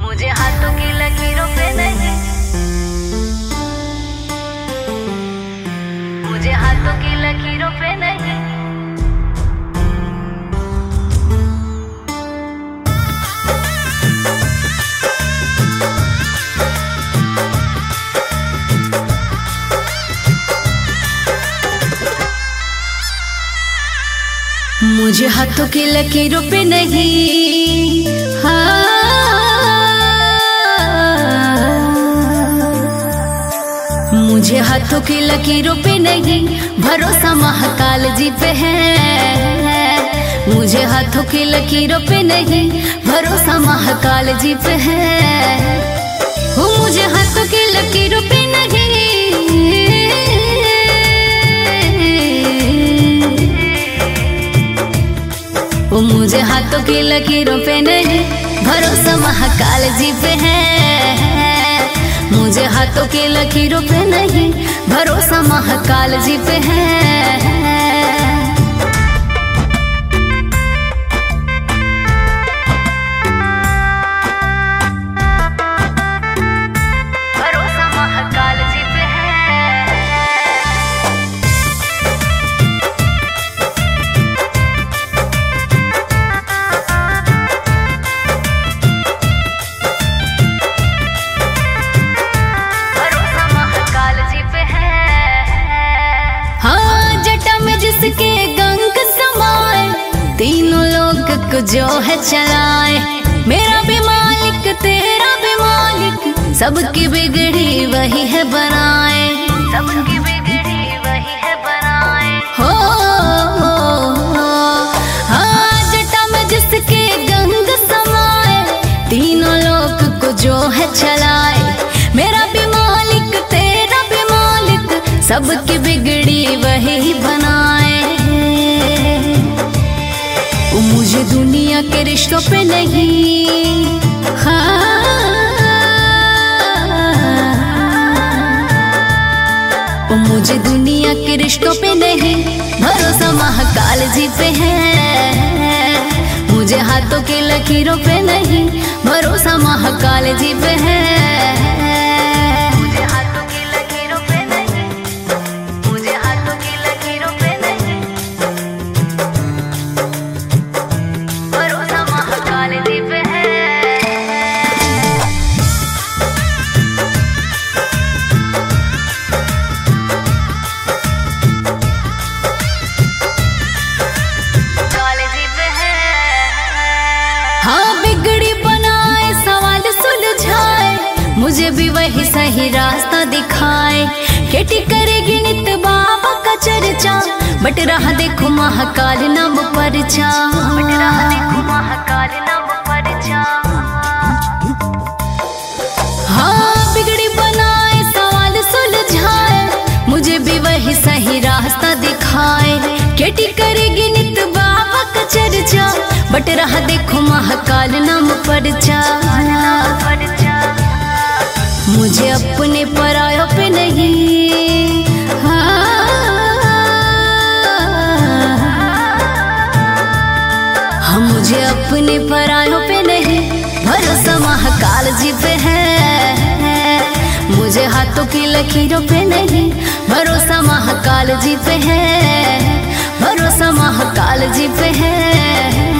मुझे हाथों की लकीरों पे नहीं, मुझे हाथों की लकीरों पे नहीं। मुझे हाथों की लकीरों पे नहीं, मुझे हाथों की लकीरों पे नहीं, भरोसा महाकाल जी पे है। मुझे हाथों की लकीरों पे नहीं, भरोसा महाकाल जी पे है। मुझे हाथों की लकीरों पे नहीं, मुझे हाथों की लकीरों पे नहीं, भरोसा महाकाल जी पे है। मुझे हाथों की लकीरों पे नहीं, भरोसा महाकाल जी पे है। जिसके गंग समाए, तीनों लोक को जो है चलाए। मेरा भी मालिक तेरा भी मालिक, सबकी बिगड़ी वही है बनाए, सबकी बिगड़ी वही है बनाए। हो हाँ, जटा में जिसके गंग समाए, तीनों लोक को जो है चलाए। मेरा भी मालिक तेरा भी मालिक, सबकी बिगड़ी वही बनाए। मुझे दुनिया के रिश्तों पे नहीं, मुझे दुनिया के रिश्तों पे नहीं, भरोसा महाकाल जी पे है। मुझे हाथों की लकीरों पे नहीं, भरोसा महाकाल जी पे है। हाँ, बिगड़ी बनाए सवाल सुलझाए, मुझे भी वही सही रास्ता दिखाए। खेती करेगी नित बाबा का चर्चा, बट रहा देखो महाकाल नाम परचा, बट रहा देखो महाकाल नाम परचा। हाँ, बिगड़ी बनाए सवाल सुलझाए, मुझे भी वही सही रास्ता दिखाए। खेती करेगी नित बाबा का चर्चा, बट रहा देखो महाकाल नाम परचा। मुझे अपने परायों पे नहीं, हाँ, मुझे अपने परायों पे नहीं, भरोसा महाकाल जी पे है। मुझे हाथों की लकीरों पे नहीं, भरोसा महाकाल जी पे है, भरोसा महाकाल जी पे है।